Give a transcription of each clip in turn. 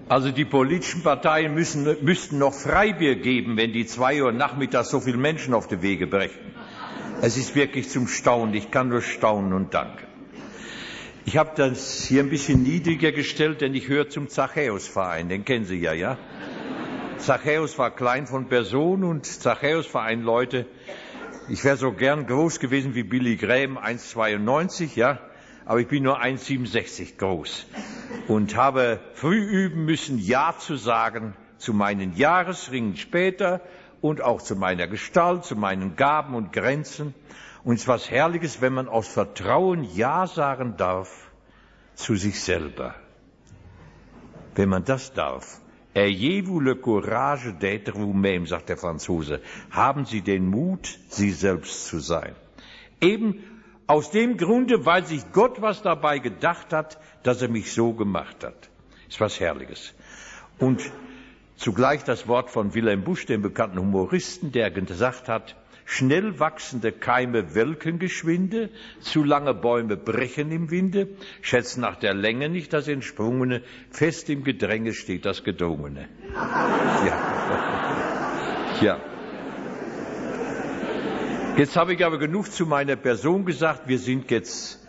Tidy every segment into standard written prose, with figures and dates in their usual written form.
Also die politischen Parteien müssten noch Freibier geben, wenn die 2 Uhr nachmittags so viele Menschen auf die Wege brechen. Es ist wirklich zum Staunen. Ich kann nur staunen und danken. Ich habe das hier ein bisschen niedriger gestellt, denn ich höre zum Zachäus-Verein. Den kennen Sie ja, ja? Zachäus war klein von Person und Zachäus-Verein, Leute, ich wäre so gern groß gewesen wie Billy Graham, 1,92, ja? Aber ich bin nur 1,67 groß und habe früh üben müssen, Ja zu sagen zu meinen Jahresringen später und auch zu meiner Gestalt, zu meinen Gaben und Grenzen. Und es ist was Herrliches, wenn man aus Vertrauen Ja sagen darf zu sich selber. Wenn man das darf. Ayez-vous le courage d'être vous-même, sagt der Franzose. Haben Sie den Mut, Sie selbst zu sein. Eben aus dem Grunde, weil sich Gott was dabei gedacht hat, dass er mich so gemacht hat. Ist was Herrliches. Und zugleich das Wort von Wilhelm Busch, dem bekannten Humoristen, der gesagt hat, schnell wachsende Keime welken geschwinde, zu lange Bäume brechen im Winde, schätzt nach der Länge nicht das Entsprungene, fest im Gedränge steht das Gedrungene. Ja. Jetzt habe ich aber genug zu meiner Person gesagt. Wir sind jetzt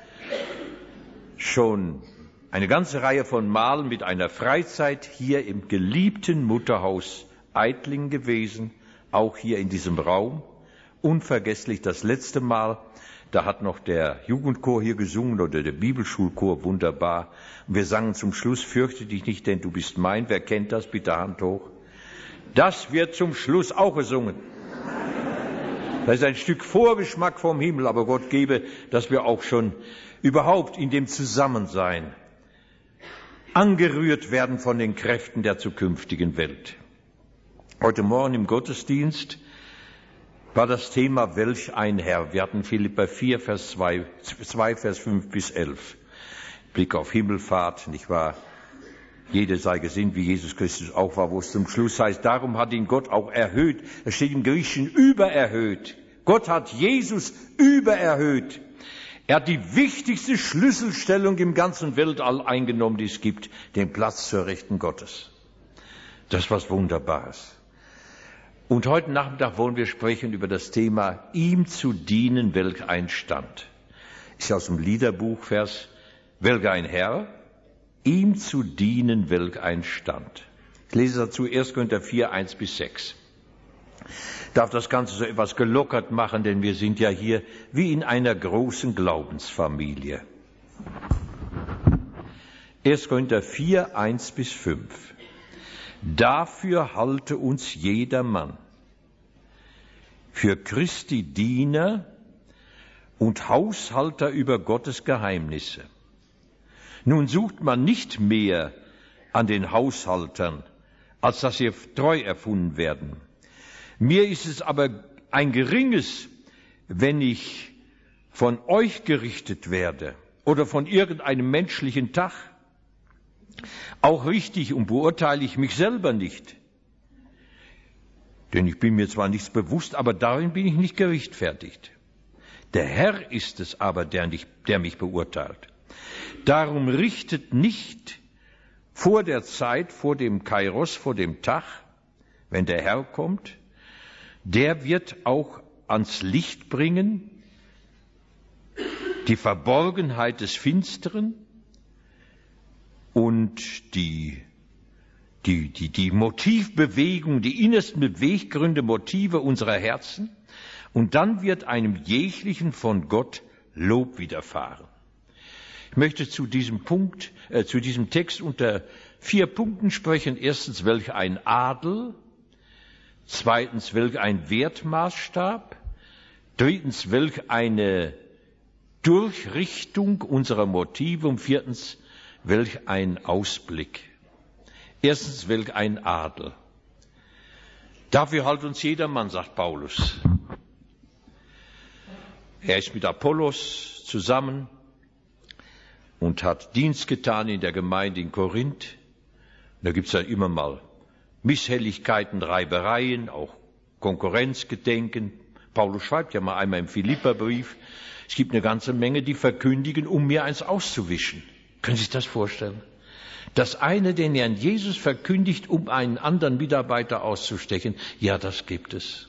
schon eine ganze Reihe von Malen mit einer Freizeit hier im geliebten Mutterhaus Eitling gewesen, auch hier in diesem Raum. Unvergesslich das letzte Mal, da hat noch der Jugendchor hier gesungen oder der Bibelschulchor, wunderbar. Und wir sangen zum Schluss, fürchte dich nicht, denn du bist mein. Wer kennt das? Bitte Hand hoch. Das wird zum Schluss auch gesungen. Das ist ein Stück Vorgeschmack vom Himmel, aber Gott gebe, dass wir auch schon überhaupt in dem Zusammensein angerührt werden von den Kräften der zukünftigen Welt. Heute Morgen im Gottesdienst war das Thema, welch ein Herr. Wir hatten Philipper 4, Vers 2, Vers 5 bis 11. Blick auf Himmelfahrt, nicht wahr? Jeder sei gesinnt, wie Jesus Christus auch war, wo es zum Schluss heißt, darum hat ihn Gott auch erhöht. Es steht im Griechischen übererhöht. Gott hat Jesus übererhöht. Er hat die wichtigste Schlüsselstellung im ganzen Weltall eingenommen, die es gibt, den Platz zur Rechten Gottes. Das ist was Wunderbares. Und heute Nachmittag wollen wir sprechen über das Thema, ihm zu dienen, welch ein Stand. Ist aus dem Liederbuch, Vers, welch ein Herr, ihm zu dienen, welch ein Stand. Ich lese dazu 1. Korinther 4, 1 bis 6. Ich darf das Ganze so etwas gelockert machen, denn wir sind ja hier wie in einer großen Glaubensfamilie. 1. Korinther 4, 1 bis 5. Dafür halte uns jedermann für Christi Diener und Haushalter über Gottes Geheimnisse. Nun sucht man nicht mehr an den Haushaltern, als dass sie treu erfunden werden. Mir ist es aber ein geringes, wenn ich von euch gerichtet werde oder von irgendeinem menschlichen Tag. Auch richtig und beurteile ich mich selber nicht. Denn ich bin mir zwar nichts bewusst, aber darin bin ich nicht gerechtfertigt. Der Herr ist es aber, der mich beurteilt. Darum richtet nicht vor der Zeit, vor dem Kairos, vor dem Tag, wenn der Herr kommt, der wird auch ans Licht bringen, die Verborgenheit des Finsteren und die Motivbewegung, die innersten Beweggründe, Motive unserer Herzen. Und dann wird einem jeglichen von Gott Lob widerfahren. Ich möchte zu diesem Text unter 4 Punkten sprechen. Erstens, welch ein Adel. Zweitens, welch ein Wertmaßstab. Drittens, welch eine Durchrichtung unserer Motive. Und viertens, welch ein Ausblick. Erstens, welch ein Adel. Dafür halt uns jedermann, sagt Paulus. Er ist mit Apollos zusammen und hat Dienst getan in der Gemeinde in Korinth. Da gibt's ja immer mal Misshelligkeiten, Reibereien, auch Konkurrenzgedenken. Paulus schreibt ja mal einmal im Philipperbrief, es gibt eine ganze Menge, die verkündigen, um mir eins auszuwischen. Können Sie sich das vorstellen? Dass einer den Herrn Jesus verkündigt, um einen anderen Mitarbeiter auszustechen, ja, das gibt es.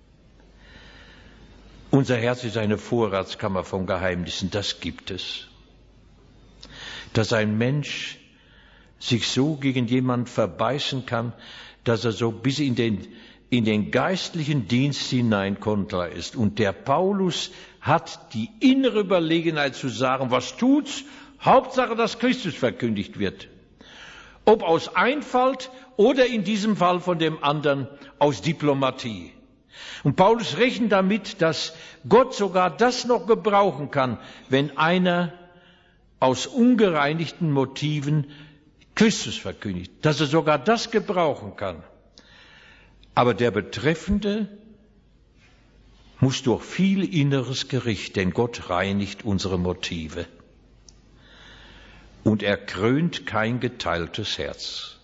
Unser Herz ist eine Vorratskammer von Geheimnissen, das gibt es. Dass ein Mensch sich so gegen jemanden verbeißen kann, dass er so bis in den geistlichen Dienst hinein kontra ist. Und der Paulus hat die innere Überlegenheit zu sagen, was tut's? Hauptsache, dass Christus verkündigt wird. Ob aus Einfalt oder in diesem Fall von dem anderen aus Diplomatie. Und Paulus rechnet damit, dass Gott sogar das noch gebrauchen kann, wenn einer aus ungereinigten Motiven Christus verkündigt, dass er sogar das gebrauchen kann. Aber der Betreffende muss durch viel inneres Gericht, denn Gott reinigt unsere Motive. Und er krönt kein geteiltes Herz.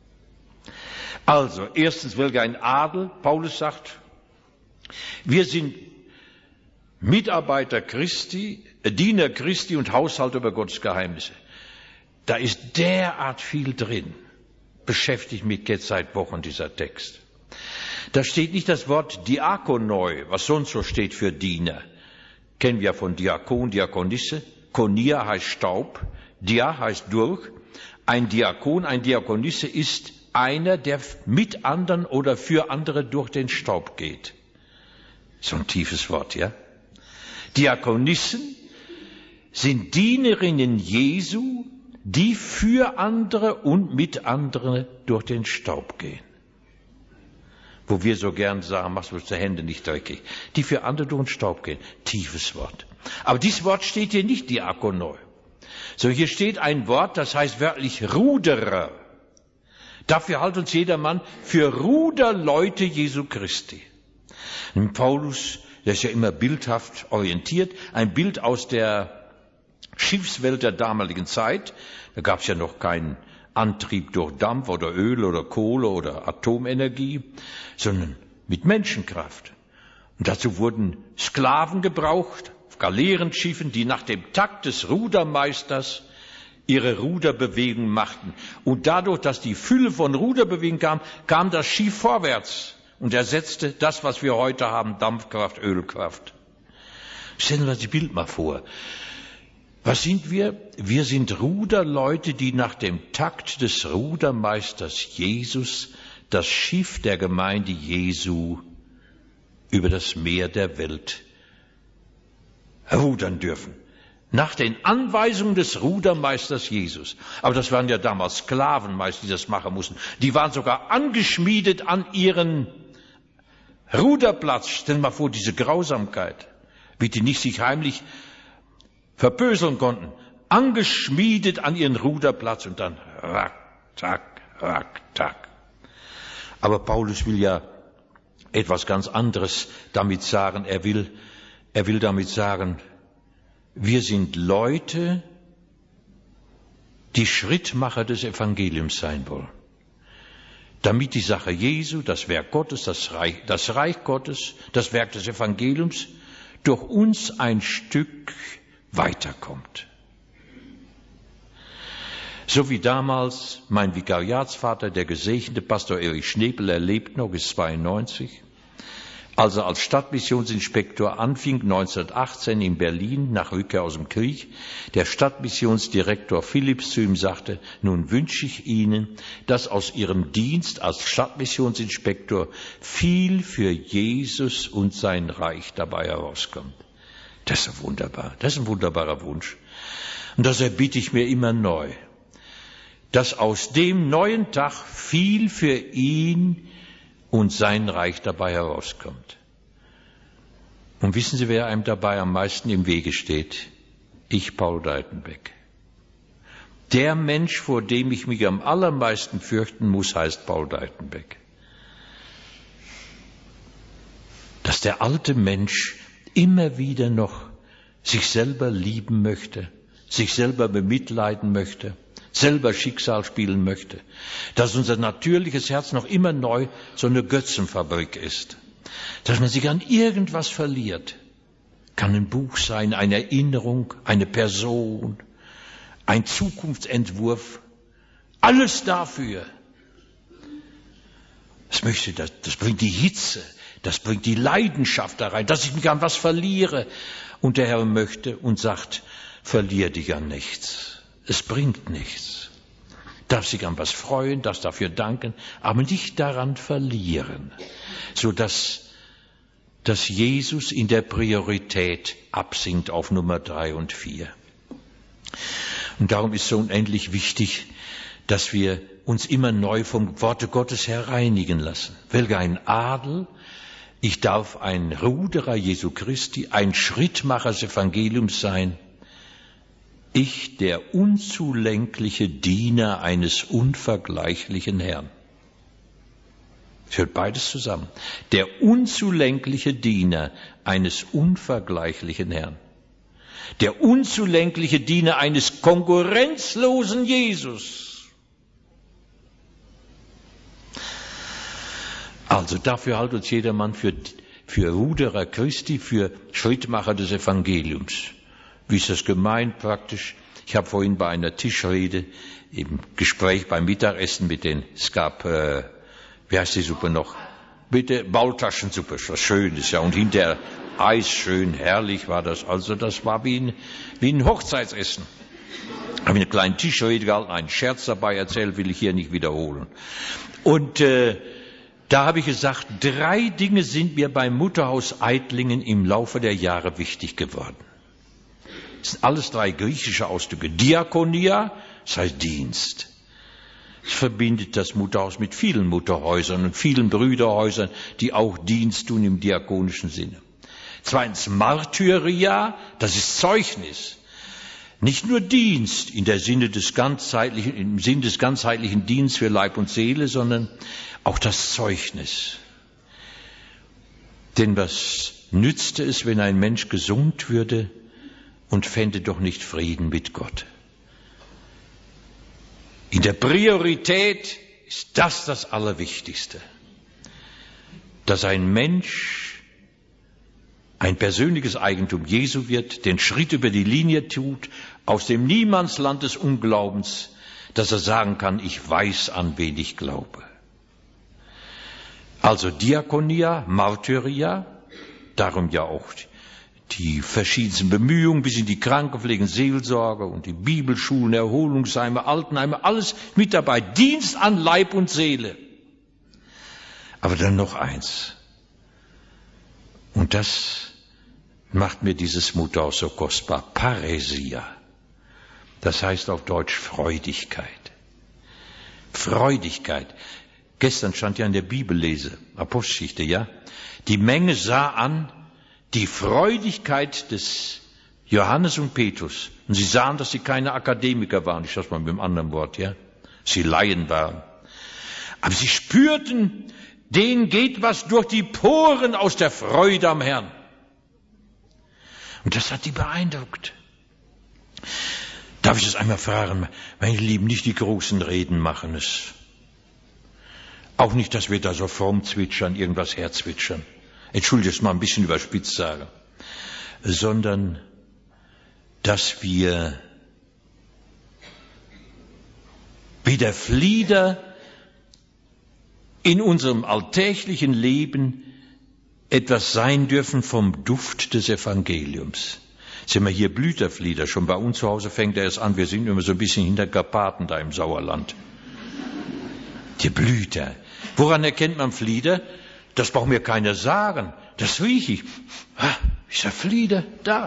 Also, erstens, welch ein Adel, Paulus sagt, wir sind Mitarbeiter Christi, Diener Christi und Haushalter über Gottes Geheimnisse. Da ist derart viel drin. Beschäftigt mich jetzt seit Wochen dieser Text. Da steht nicht das Wort Diakonoi, was sonst so steht für Diener. Kennen wir von Diakon, Diakonisse. Konia heißt Staub, Dia heißt durch. Ein Diakon, ein Diakonisse ist einer, der mit anderen oder für andere durch den Staub geht. So ein tiefes Wort, ja? Diakonissen sind Dienerinnen Jesu, die für andere und mit anderen durch den Staub gehen. Wo wir so gern sagen, machst du die Hände nicht dreckig. Die für andere durch den Staub gehen. Tiefes Wort. Aber dieses Wort steht hier nicht Diakonoi. So, hier steht ein Wort, das heißt wörtlich Ruderer. Dafür hält uns jedermann für Ruderleute Jesu Christi. Und Paulus, der ist ja immer bildhaft orientiert, ein Bild aus der Schiffswelt der damaligen Zeit. Da gab es ja noch keinen Antrieb durch Dampf oder Öl oder Kohle oder Atomenergie, sondern mit Menschenkraft. Und dazu wurden Sklaven gebraucht, auf Galeerenschiffen, die nach dem Takt des Rudermeisters ihre Ruderbewegung machten. Und dadurch, dass die Fülle von Ruderbewegungen kam das Schiff vorwärts und ersetzte das, was wir heute haben, Dampfkraft, Ölkraft. Stellen wir uns das Bild mal vor. Was sind wir? Wir sind Ruderleute, die nach dem Takt des Rudermeisters Jesus das Schiff der Gemeinde Jesu über das Meer der Welt rudern dürfen. Nach den Anweisungen des Rudermeisters Jesus. Aber das waren ja damals Sklavenmeister, die das machen mussten. Die waren sogar angeschmiedet an ihren Ruderplatz. Stell dir mal vor, diese Grausamkeit, wie die nicht sich heimlich verpöseln konnten. Angeschmiedet an ihren Ruderplatz und dann rack, tack, rack, tack. Aber Paulus will ja etwas ganz anderes damit sagen. Er will damit sagen, wir sind Leute, die Schrittmacher des Evangeliums sein wollen. Damit die Sache Jesu, das Werk Gottes, das Reich Gottes, das Werk des Evangeliums durch uns ein Stück weiterkommt. So wie damals mein Vikariatsvater, der gesegnete Pastor Erich Schnepel, erlebt noch, ist 92, als er als Stadtmissionsinspektor anfing, 1918 in Berlin, nach Rückkehr aus dem Krieg, der Stadtmissionsdirektor Philipps zu ihm sagte, nun wünsche ich Ihnen, dass aus Ihrem Dienst als Stadtmissionsinspektor viel für Jesus und sein Reich dabei herauskommt. Das ist wunderbar, das ist ein wunderbarer Wunsch. Und das erbitte ich mir immer neu, dass aus dem neuen Tag viel für ihn und sein Reich dabei herauskommt. Und wissen Sie, wer einem dabei am meisten im Wege steht? Ich, Paul Deitenbeck. Der Mensch, vor dem ich mich am allermeisten fürchten muss, heißt Paul Deitenbeck. Dass der alte Mensch immer wieder noch sich selber lieben möchte, sich selber bemitleiden möchte, selber Schicksal spielen möchte, dass unser natürliches Herz noch immer neu so eine Götzenfabrik ist, dass man sich an irgendwas verliert. Kann ein Buch sein, eine Erinnerung, eine Person, ein Zukunftsentwurf Alles dafür. Das bringt die Hitze, das bringt die Leidenschaft da rein, dass ich mich an was verliere. Und der Herr möchte und sagt, verlier dich an nichts. Es bringt nichts. Darf sich an was freuen, darfst dafür danken, aber nicht daran verlieren, sodass Jesus in der Priorität absinkt auf Nummer 3 und 4. Und darum ist es so unendlich wichtig, dass wir uns immer neu vom Worte Gottes her reinigen lassen. Welch ein Adel, ich darf ein Ruderer Jesu Christi, ein Schrittmacher des Evangeliums sein. Ich, der unzulenkliche Diener eines unvergleichlichen Herrn. Es hört beides zusammen. Der unzulenkliche Diener eines unvergleichlichen Herrn. Der unzulenkliche Diener eines konkurrenzlosen Jesus. Also dafür hält uns jedermann für Ruderer Christi, für Schrittmacher des Evangeliums. Wie ist das gemeint praktisch? Ich habe vorhin bei einer Tischrede im Gespräch beim Mittagessen es gab, wie heißt die Suppe noch? Bitte, Maultaschensuppe, was Schönes, ja, und hinterher Eis, schön, herrlich war das. Also das war wie ein Hochzeitsessen. Ich habe eine kleine Tischrede gehalten, einen Scherz dabei erzählt, will ich hier nicht wiederholen. Und da habe ich gesagt, 3 Dinge sind mir beim Mutterhaus Eitlingen im Laufe der Jahre wichtig geworden. Das sind alles 3 griechische Ausdrücke. Diakonia, das heißt Dienst. Es verbindet das Mutterhaus mit vielen Mutterhäusern und vielen Brüderhäusern, die auch Dienst tun im diakonischen Sinne. 2. Martyria, das ist Zeugnis. Nicht nur Dienst im Sinn des ganzheitlichen Dienstes für Leib und Seele, sondern auch das Zeugnis. Denn was nützte es, wenn ein Mensch gesund würde und fände doch nicht Frieden mit Gott? In der Priorität ist das Allerwichtigste, dass ein Mensch ein persönliches Eigentum Jesu wird, den Schritt über die Linie tut, aus dem Niemandsland des Unglaubens, dass er sagen kann, ich weiß, an wen ich glaube. Also Diakonia, Martyria, darum ja auch die verschiedensten Bemühungen bis in die Krankenpflege, Seelsorge und die Bibelschulen, Erholungsheime, Altenheime, alles mit dabei. Dienst an Leib und Seele. Aber dann noch eins. Und das macht mir dieses Mutterhaus so kostbar. Paräsia. Das heißt auf Deutsch Freudigkeit. Freudigkeit. Gestern stand ja in der Bibellese, Apostelgeschichte, ja. Die Menge sah an die Freudigkeit des Johannes und Petrus. Und sie sahen, dass sie keine Akademiker waren. Ich sage mal mit einem anderen Wort, ja. Sie Laien waren. Aber sie spürten, denen geht was durch die Poren aus der Freude am Herrn. Und das hat die beeindruckt. Darf ich das einmal fragen? Meine Lieben, nicht die großen Reden machen es. Auch nicht, dass wir da so fromm zwitschern, irgendwas herzwitschern. Entschuldigt, es mal ein bisschen überspitzt sage. Sondern, dass wir wie der Flieder in unserem alltäglichen Leben etwas sein dürfen vom Duft des Evangeliums. Sind wir hier Blüterflieder, schon bei uns zu Hause fängt er erst an, wir sind immer so ein bisschen hinter Karpaten da im Sauerland. Die Blüter. Woran erkennt man Flieder? Das braucht mir keiner sagen. Das rieche ich. Ist der Flieder da?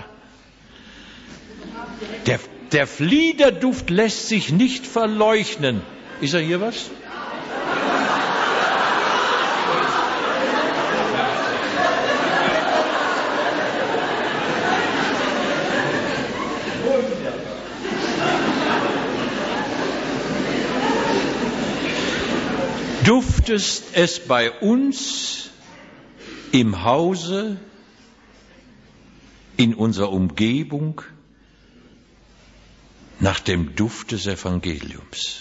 Der Fliederduft lässt sich nicht verleugnen. Ist er hier was? Duftest es bei uns im Hause, in unserer Umgebung, nach dem Duft des Evangeliums?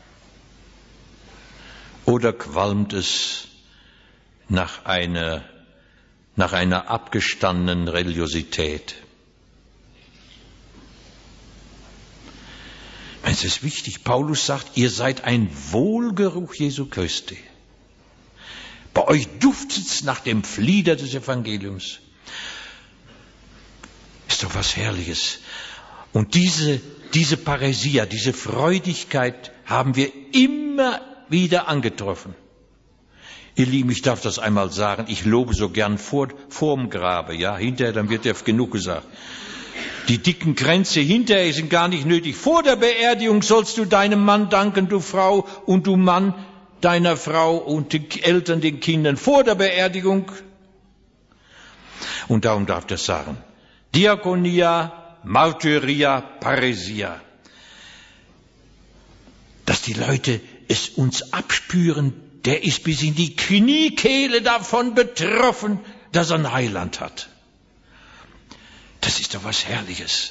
Oder qualmt es nach einer abgestandenen Religiosität? Es ist wichtig. Paulus sagt, ihr seid ein Wohlgeruch Jesu Christi. Bei euch duftet's nach dem Flieder des Evangeliums. Ist doch was Herrliches. Und diese Paräsia, diese Freudigkeit haben wir immer wieder angetroffen. Ihr Lieben, ich darf das einmal sagen, ich lobe so gern vorm Grabe, ja, hinterher, dann wird ja genug gesagt. Die dicken Kränze hinterher sind gar nicht nötig. Vor der Beerdigung sollst du deinem Mann danken, du Frau, und du Mann deiner Frau und den Eltern, den Kindern. Vor der Beerdigung. Und darum darf das sagen. Diakonia, Martyria, Paräsia. Dass die Leute es uns abspüren, der ist bis in die Kniekehle davon betroffen, dass er ein Heiland hat. Das ist doch was Herrliches.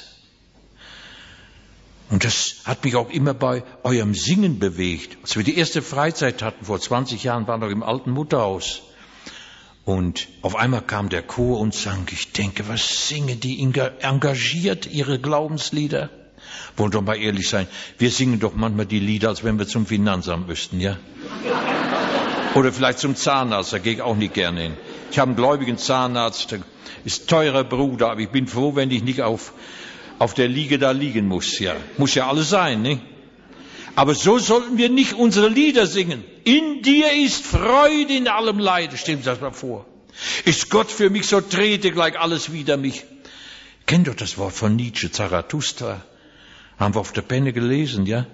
Und das hat mich auch immer bei eurem Singen bewegt. Als wir die erste Freizeit hatten, vor 20 Jahren, waren wir im alten Mutterhaus. Und auf einmal kam der Chor und sang, ich denke, was singen die engagiert, ihre Glaubenslieder? Wollen doch mal ehrlich sein, wir singen doch manchmal die Lieder, als wenn wir zum Finanzamt müssten, ja? Oder vielleicht zum Zahnarzt, da gehe ich auch nicht gerne hin. Ich habe einen gläubigen Zahnarzt, der ist teurer Bruder, aber ich bin froh, wenn ich nicht auf der Liege da liegen muss, ja. Muss ja alles sein, ne? Aber so sollten wir nicht unsere Lieder singen. In dir ist Freude in allem Leid. Stellen Sie das mal vor. Ist Gott für mich, so trete gleich alles wider mich. Kennt doch das Wort von Nietzsche, Zarathustra. Haben wir auf der Penne gelesen, ja?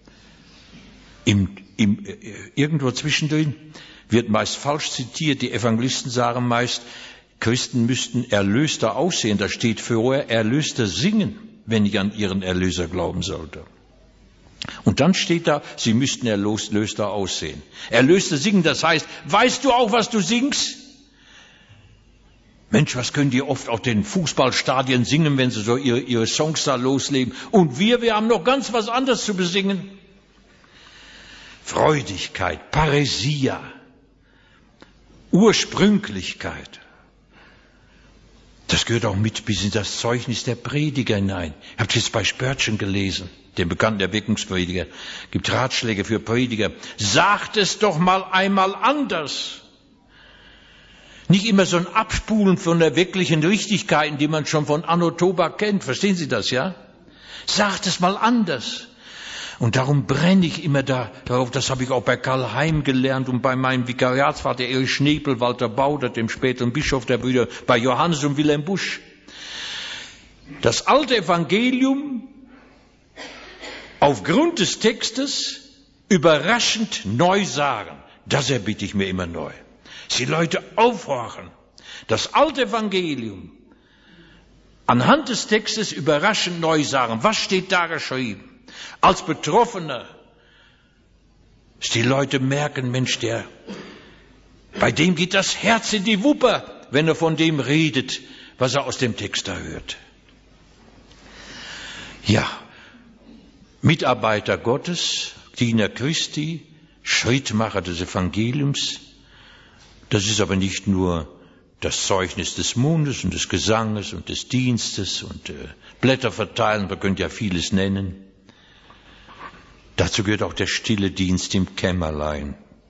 Irgendwo zwischendrin wird meist falsch zitiert. Die Evangelisten sagen meist, Christen müssten erlöster aussehen. Da steht vorher erlöster singen, wenn ich an ihren Erlöser glauben sollte. Und dann steht da, sie müssten erlöster aussehen. Erlöster singen, das heißt, weißt du auch, was du singst? Mensch, was können die oft auf den Fußballstadien singen, wenn sie so ihre Songs da loslegen? Und wir haben noch ganz was anderes zu besingen. Freudigkeit, Paräsia, Ursprünglichkeit. Das gehört auch mit bis in das Zeugnis der Prediger hinein. Ihr habt jetzt bei Spörtchen gelesen, dem bekannten Erweckungsprediger, gibt Ratschläge für Prediger. Sagt es doch mal einmal anders. Nicht immer so ein Abspulen von der wirklichen Richtigkeiten, die man schon von Anno Tobak kennt. Verstehen Sie das, ja? Sagt es mal anders. Und darum brenne ich immer darauf, das habe ich auch bei Karl Heim gelernt und bei meinem Vikariatsvater Erich Schnepel, Walter Baudert, dem späteren Bischof der Brüder, bei Johannes und Wilhelm Busch. Das alte Evangelium aufgrund des Textes überraschend neu sagen, das erbitte ich mir immer neu. Dass die Leute aufhorchen, das alte Evangelium anhand des Textes überraschend neu sagen. Was steht da geschrieben? Als Betroffener, dass die Leute merken, Mensch, bei dem geht das Herz in die Wupper, wenn er von dem redet, was er aus dem Text da hört. Ja, Mitarbeiter Gottes, Diener Christi, Schrittmacher des Evangeliums, das ist aber nicht nur das Zeugnis des Mundes und des Gesanges und des Dienstes und Blätter verteilen, wir können ja vieles nennen. Dazu gehört auch der stille Dienst im Kämmerlein.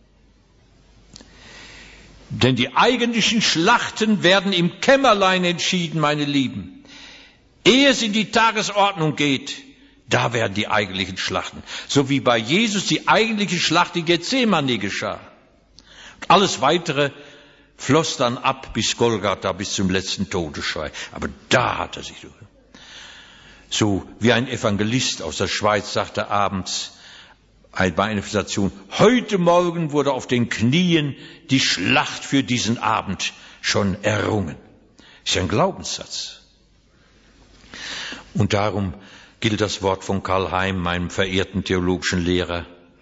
Denn die eigentlichen Schlachten werden im Kämmerlein entschieden, meine Lieben. Ehe es in die Tagesordnung geht, da werden die eigentlichen Schlachten. So wie bei Jesus die eigentliche Schlacht in Gethsemane geschah. Alles Weitere floss dann ab bis Golgatha, bis zum letzten Todesschrei. Aber da hat er sich durch. So wie ein Evangelist aus der Schweiz sagte abends bei einer Station, heute Morgen wurde auf den Knien die Schlacht für diesen Abend schon errungen. Das ist ja ein Glaubenssatz. Und darum gilt das Wort von Karl Heim, meinem verehrten theologischen Lehrer.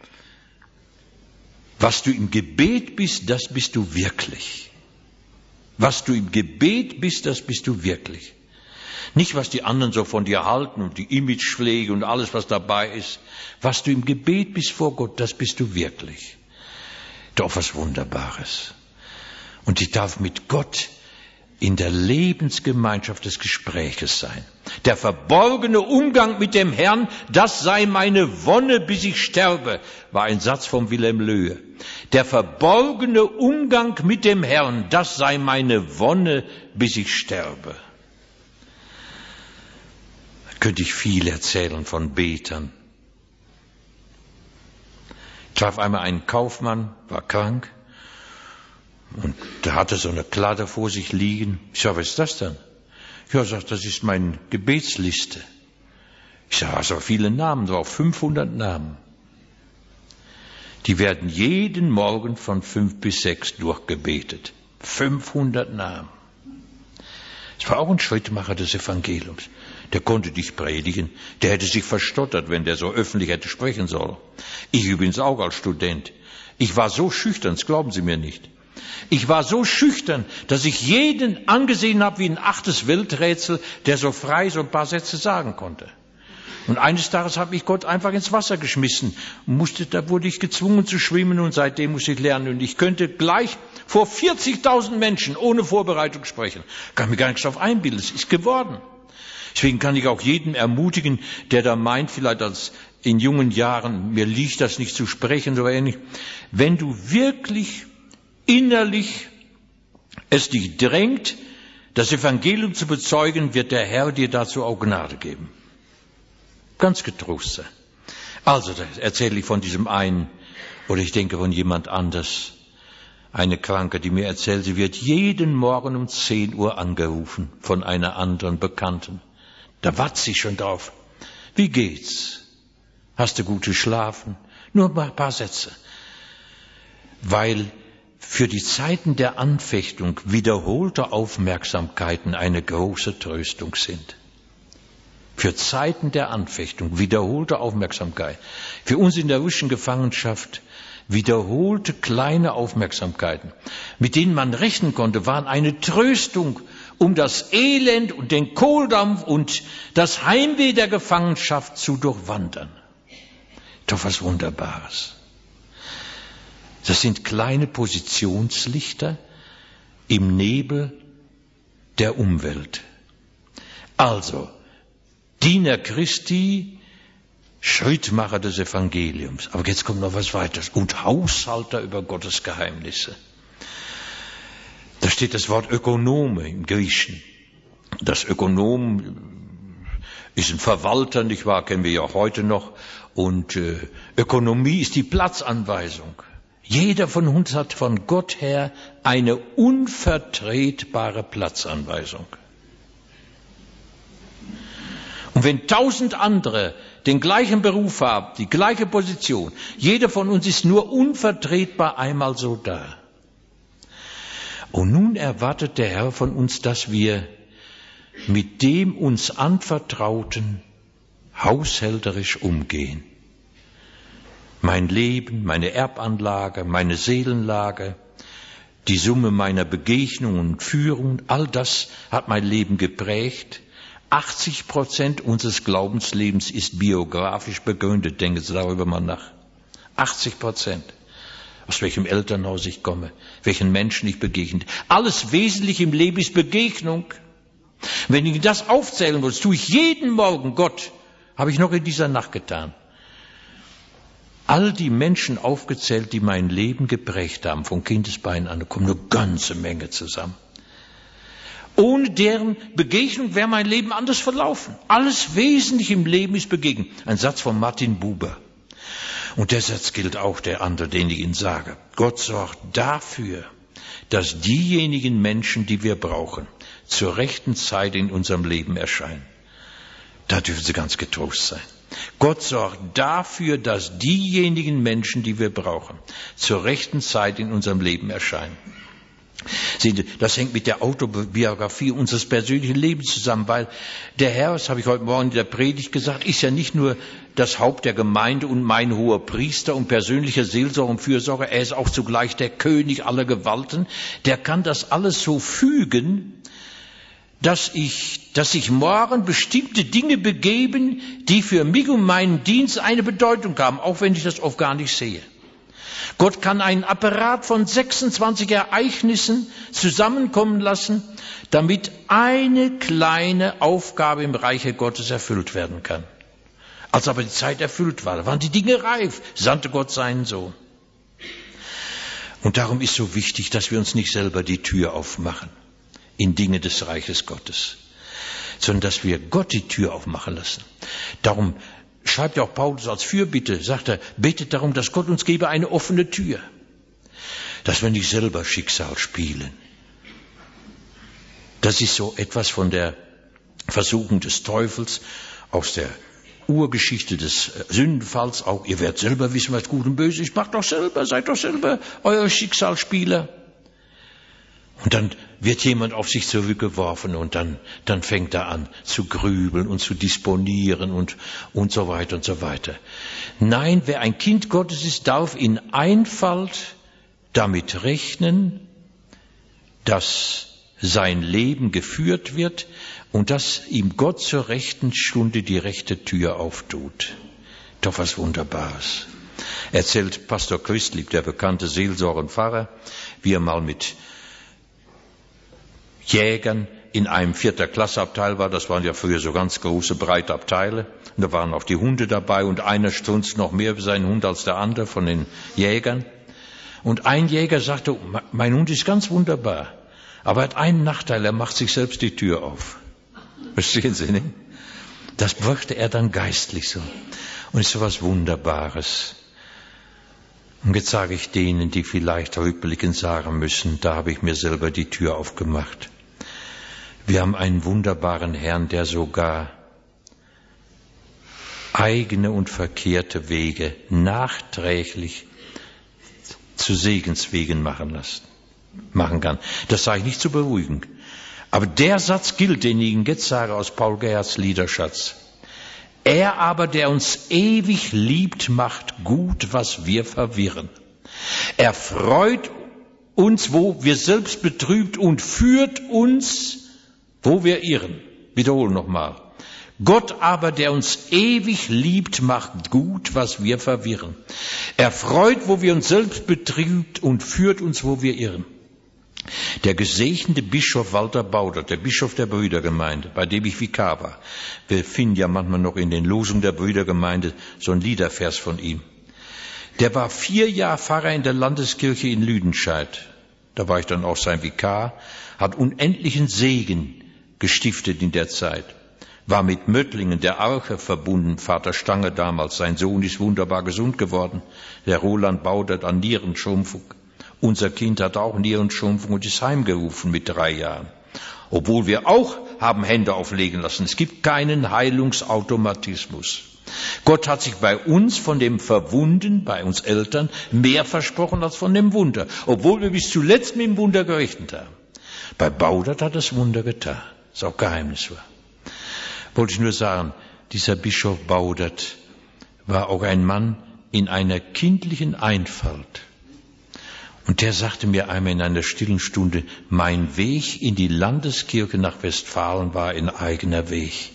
Was du im Gebet bist, das bist du wirklich. Was du im Gebet bist, das bist du wirklich. Nicht, was die anderen so von dir halten und die Imagepflege und alles, was dabei ist. Was du im Gebet bist vor Gott, das bist du wirklich. Doch was Wunderbares. Und ich darf mit Gott in der Lebensgemeinschaft des Gespräches sein. Der verborgene Umgang mit dem Herrn, das sei meine Wonne, bis ich sterbe, war ein Satz von Wilhelm Löhe. Der verborgene Umgang mit dem Herrn, das sei meine Wonne, bis ich sterbe. Da könnte ich viel erzählen von Betern. Ich traf einmal einen Kaufmann, war krank. Und der hatte so eine Kladde vor sich liegen. Ich sag, was ist das denn? Ja, sagt, das ist meine Gebetsliste. Ich sag, hast auch viele Namen, so auch 500 Namen. Die werden jeden Morgen von 5 bis 6 durchgebetet. 500 Namen. Es war auch ein Schrittmacher des Evangeliums. Der konnte nicht predigen. Der hätte sich verstottert, wenn der so öffentlich hätte sprechen sollen. Ich übrigens auch als Student. Ich war so schüchtern, das glauben Sie mir nicht. Ich war so schüchtern, dass ich jeden angesehen habe wie ein 8. Welträtsel, der so frei so ein paar Sätze sagen konnte. Und eines Tages habe ich Gott einfach ins Wasser geschmissen. Da wurde ich gezwungen zu schwimmen und seitdem musste ich lernen. Und ich könnte gleich vor 40.000 Menschen ohne Vorbereitung sprechen. Kann mir gar nichts darauf einbilden, es ist geworden. Deswegen kann ich auch jeden ermutigen, der da meint, vielleicht als in jungen Jahren, mir liegt das nicht zu sprechen, so ähnlich. Wenn du wirklich innerlich es dich drängt, das Evangelium zu bezeugen, wird der Herr dir dazu auch Gnade geben. Ganz getrost sein. Also, da erzähle ich von diesem einen, oder ich denke von jemand anders, eine Kranke, die mir erzählt, sie wird jeden Morgen um 10 Uhr angerufen von einer anderen Bekannten. Da wartet sie schon drauf. Wie geht's? Hast du gut geschlafen? Nur ein paar Sätze. Weil für die Zeiten der Anfechtung wiederholte Aufmerksamkeiten eine große Tröstung sind. Für Zeiten der Anfechtung wiederholte Aufmerksamkeit. Für uns in der russischen Gefangenschaft wiederholte kleine Aufmerksamkeiten, mit denen man rechnen konnte, waren eine Tröstung, um das Elend und den Kohldampf und das Heimweh der Gefangenschaft zu durchwandern. Doch was Wunderbares. Das sind kleine Positionslichter im Nebel der Umwelt. Also, Diener Christi, Schrittmacher des Evangeliums. Aber jetzt kommt noch was weiteres. Und Haushalter über Gottes Geheimnisse. Da steht das Wort Ökonome im Griechischen. Das Ökonom ist ein Verwalter, nicht wahr, kennen wir ja auch heute noch. Und Ökonomie ist die Platzanweisung. Jeder von uns hat von Gott her eine unvertretbare Platzanweisung. Und wenn 1000 andere den gleichen Beruf haben, die gleiche Position, jeder von uns ist nur unvertretbar einmal so da. Und nun erwartet der Herr von uns, dass wir mit dem uns Anvertrauten haushälterisch umgehen. Mein Leben, meine Erbanlage, meine Seelenlage, die Summe meiner Begegnungen und Führung, all das hat mein Leben geprägt. 80% unseres Glaubenslebens ist biografisch begründet. Denken Sie darüber mal nach. 80%. Aus welchem Elternhaus ich komme, welchen Menschen ich begegne. Alles Wesentliche im Leben ist Begegnung. Wenn ich das aufzählen muss, tue ich jeden Morgen, Gott, habe ich noch in dieser Nacht getan. All die Menschen aufgezählt, die mein Leben geprägt haben, von Kindesbeinen an, da kommt eine ganze Menge zusammen. Ohne deren Begegnung wäre mein Leben anders verlaufen. Alles Wesentliche im Leben ist Begegnung. Ein Satz von Martin Buber. Und der Satz gilt auch der andere, den ich Ihnen sage. Gott sorgt dafür, dass diejenigen Menschen, die wir brauchen, zur rechten Zeit in unserem Leben erscheinen. Da dürfen Sie ganz getrost sein. Gott sorgt dafür, dass diejenigen Menschen, die wir brauchen, zur rechten Zeit in unserem Leben erscheinen. Sehen Sie, das hängt mit der Autobiografie unseres persönlichen Lebens zusammen, weil der Herr, das habe ich heute Morgen in der Predigt gesagt, ist ja nicht nur das Haupt der Gemeinde und mein hoher Priester und persönlicher Seelsorger und Fürsorger, er ist auch zugleich der König aller Gewalten. Der kann das alles so fügen, dass sich morgen bestimmte Dinge begeben, die für mich und meinen Dienst eine Bedeutung haben, auch wenn ich das oft gar nicht sehe. Gott kann einen Apparat von 26 Ereignissen zusammenkommen lassen, damit eine kleine Aufgabe im Reiche Gottes erfüllt werden kann. Als aber die Zeit erfüllt war, waren die Dinge reif, sandte Gott seinen Sohn. Und darum ist so wichtig, dass wir uns nicht selber die Tür aufmachen in Dinge des Reiches Gottes, sondern dass wir Gott die Tür aufmachen lassen. Darum schreibt ja auch Paulus als Fürbitte, sagt er, betet darum, dass Gott uns gebe eine offene Tür, dass wir nicht selber Schicksal spielen. Das ist so etwas von der Versuchung des Teufels aus der Urgeschichte des Sündenfalls auch. Ihr werdet selber wissen, was gut und böse ist. Macht doch selber, seid doch selber euer Schicksalsspieler. Und dann wird jemand auf sich zurückgeworfen und dann fängt er an zu grübeln und zu disponieren und so weiter und so weiter. Nein, wer ein Kind Gottes ist, darf in Einfalt damit rechnen, dass sein Leben geführt wird und dass ihm Gott zur rechten Stunde die rechte Tür auftut. Doch was Wunderbares. Erzählt Pastor Christlieb, der bekannte Seelsorgenpfarrer, wie er mal mit Jägern in einem 4. Klasseabteil war. Das waren ja früher so ganz große, breite Abteile. Und da waren auch die Hunde dabei und einer strunzt noch mehr über seinen Hund als der andere von den Jägern. Und ein Jäger sagte, mein Hund ist ganz wunderbar, aber er hat einen Nachteil, er macht sich selbst die Tür auf. Verstehen Sie nicht? Das brachte er dann geistlich so. Und ist so was Wunderbares. Und jetzt sage ich denen, die vielleicht rückblickend sagen müssen, da habe ich mir selber die Tür aufgemacht. Wir haben einen wunderbaren Herrn, der sogar eigene und verkehrte Wege nachträglich zu Segenswegen machen kann. Das sage ich nicht zu beruhigen. Aber der Satz gilt, den ich Ihnen jetzt sage aus Paul Gerhards Liederschatz. Er aber, der uns ewig liebt, macht gut, was wir verwirren. Er freut uns, wo wir selbst betrübt und führt uns, wo wir irren. Wiederholen nochmal. Gott aber, der uns ewig liebt, macht gut, was wir verwirren. Er freut, wo wir uns selbst betrübt und führt uns, wo wir irren. Der gesegnete Bischof Walter Baudert, der Bischof der Brüdergemeinde, bei dem ich Vikar war, wir finden ja manchmal noch in den Losungen der Brüdergemeinde so ein Liedervers von ihm. Der war 4 Jahre Pfarrer in der Landeskirche in Lüdenscheid. Da war ich dann auch sein Vikar, hat unendlichen Segen gestiftet in der Zeit. War mit Möttlingen, der Arche, verbunden, Vater Stange damals. Sein Sohn ist wunderbar gesund geworden. Der Roland Baudert an Nierenschrumpfung. Unser Kind hat auch Nierenschrumpfung und ist heimgerufen mit 3 Jahren. Obwohl wir auch haben Hände auflegen lassen. Es gibt keinen Heilungsautomatismus. Gott hat sich bei uns von dem Verwunden, bei uns Eltern, mehr versprochen als von dem Wunder. Obwohl wir bis zuletzt mit dem Wunder gerechnet haben. Bei Baudert hat das Wunder getan. Das ist auch geheimnisvoll. Wollte ich nur sagen, dieser Bischof Baudert war auch ein Mann in einer kindlichen Einfalt. Und der sagte mir einmal in einer stillen Stunde, mein Weg in die Landeskirche nach Westfalen war ein eigener Weg.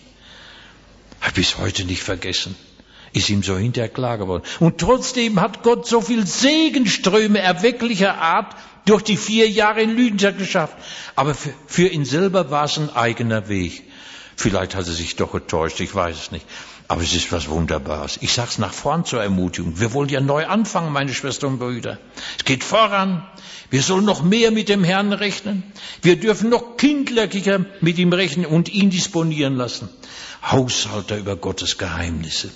Hab bis heute nicht vergessen. Ist ihm so hinterher klar geworden. Und trotzdem hat Gott so viel Segenströme erwecklicher Art durch die 4 Jahre in Lüdenscheid geschafft. Aber für ihn selber war es ein eigener Weg. Vielleicht hat er sich doch getäuscht, ich weiß es nicht. Aber es ist was Wunderbares. Ich sag's nach vorn zur Ermutigung. Wir wollen ja neu anfangen, meine Schwestern und Brüder. Es geht voran. Wir sollen noch mehr mit dem Herrn rechnen. Wir dürfen noch kindlicher mit ihm rechnen und ihn disponieren lassen. Haushalter über Gottes Geheimnisse.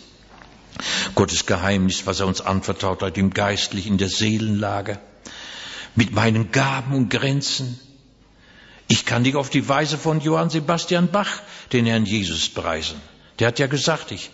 Gottes Geheimnis, was er uns anvertraut hat, im Geistlichen, in der Seelenlage. Mit meinen Gaben und Grenzen. Ich kann nicht auf die Weise von Johann Sebastian Bach den Herrn Jesus preisen. Der hat ja gesagt, ich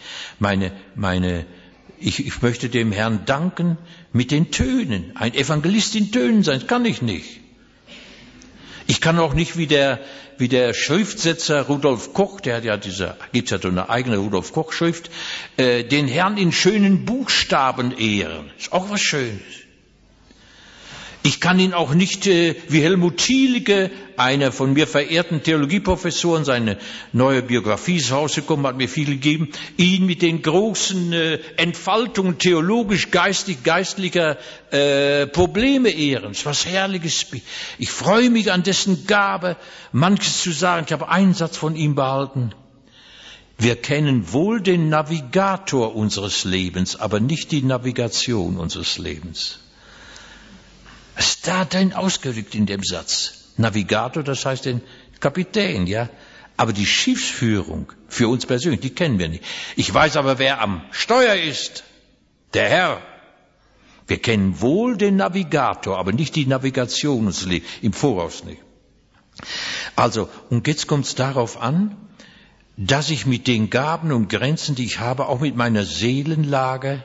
möchte dem Herrn danken mit den Tönen. Ein Evangelist in Tönen sein, das kann ich nicht. Ich kann auch nicht wie der Schriftsetzer Rudolf Koch, gibt's ja so eine eigene Rudolf Koch Schrift, den Herrn in schönen Buchstaben ehren. Ist auch was Schönes. Ich kann ihn auch nicht, wie Helmut Thielicke, einer von mir verehrten Theologieprofessoren, seine neue Biografie ist rausgekommen, hat mir viel gegeben, ihn mit den großen Entfaltungen theologisch, geistlicher Probleme ehren. Das ist was Herrliches. Ich freue mich an dessen Gabe, manches zu sagen. Ich habe einen Satz von ihm behalten. Wir kennen wohl den Navigator unseres Lebens, aber nicht die Navigation unseres Lebens. Was da denn ausgedrückt in dem Satz? Navigator, das heißt den Kapitän, ja. Aber die Schiffsführung für uns persönlich, die kennen wir nicht. Ich weiß aber, wer am Steuer ist. Der Herr. Wir kennen wohl den Navigator, aber nicht die Navigation unseres Lebens. Im Voraus nicht. Also, und jetzt kommt es darauf an, dass ich mit den Gaben und Grenzen, die ich habe, auch mit meiner Seelenlage